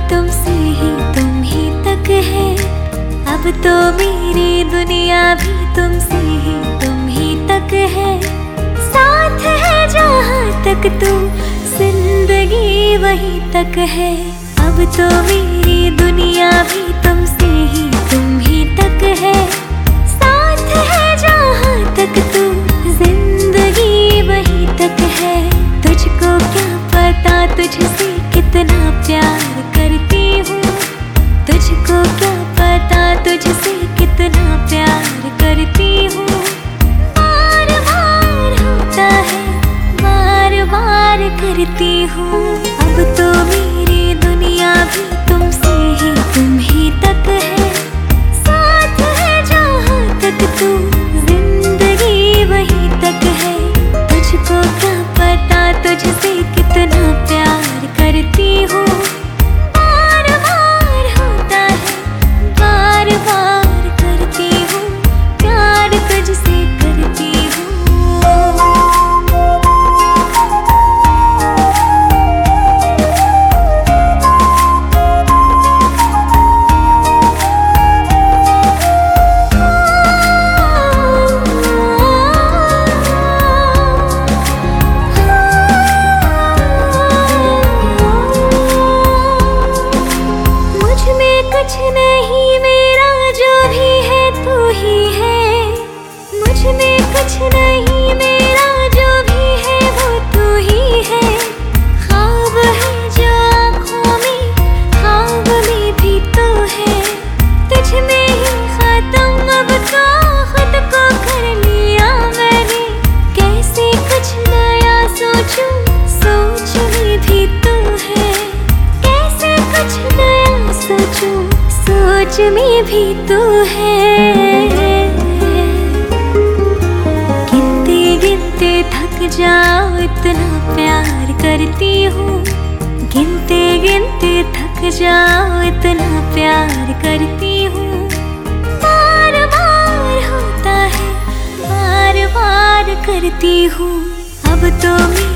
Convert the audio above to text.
तुमसे ही तुम ही तक है। अब तो मेरी दुनिया भी तुमसे ही तुम ही तक है। साथ है जहाँ तक तू, जिंदगी वहीं तक है। अब तो मेरी दुनिया भी तुमसे ही तुम ही तक है। साथ है जहाँ तक तू, जिंदगी वहीं तक है। तुझको क्या पता तुझसे कितना प्यार करती हूँ। तुझको क्या पता तुझसे कितना प्यार करती हूँ। बार बार होता है, बार बार करती हूँ। अब तो मेरी दुनिया भी तुमसे ही तुम ही तक है। साथ है जहाँ तक तू, जिंदगी वहीं तक है। तुझको क्या पता तुझसे कितना प्यार करती हूँ। बार बार होता है, बार बार करती हूँ। प्यार तुझसे करती हूँ। कुछ नहीं मेरा, जो भी है तू ही है। मुझ में कुछ नहीं मेरा, जो भी है वो तू ही है। ख्वाब है जो आँखों में, ख्वाब में भी तू है। तुझ में ही खत्म अब तो खुद को कर लिया मैंने। कैसे कुछ नया सोचूं, सोच में भी तू है। कैसे कुछ नया सोचूं, सोच में भी तू है। गिनते गिनते थक जाओ, इतना प्यार करती हूँ। गिनते गिनते थक जाओ, इतना प्यार करती हूँ। बार बार होता है, बार बार करती हूँ। अब तो